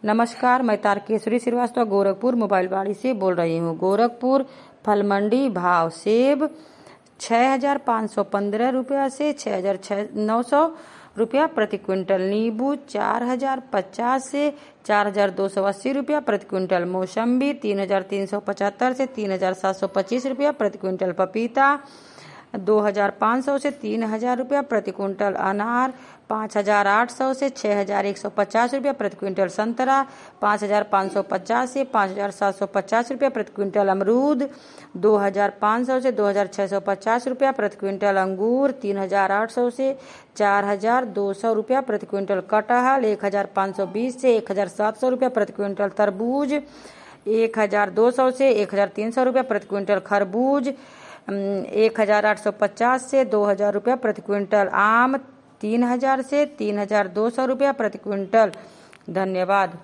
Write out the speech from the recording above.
नमस्कार, मैं तारकेश्वरी श्रीवास्तव गोरखपुर मोबाइल बाड़ी से बोल रही हूँ। गोरखपुर फल मंडी भाव सेब 6,515 रुपया से 6,900 रुपया प्रति क्विंटल, नींबू 4,050 से 4,280 रुपया प्रति क्विंटल, मौसम्बी 3,375 से 3,725 रुपया प्रति क्विंटल, पपीता 2,500 से 3,000 रुपया प्रति क्विंटल, अनार 5,800 से 6,150 रुपया प्रति क्विंटल, संतरा 5,550 से 5,750 रुपया प्रति क्विंटल, अमरूद 2,500 से 2,650 रुपया प्रति क्विंटल, अंगूर 3,800 से 4,200 रुपया प्रति क्विंटल, कटहल 1,520 से 1,700 रुपया प्रति क्विंटल, तरबूज 1,200 से 1,300 रुपया प्रति क्विंटल, खरबूज 1,850 से 2,000 रुपया प्रति क्विंटल, आम 3,000 से 3,200 रुपया प्रति क्विंटल। धन्यवाद।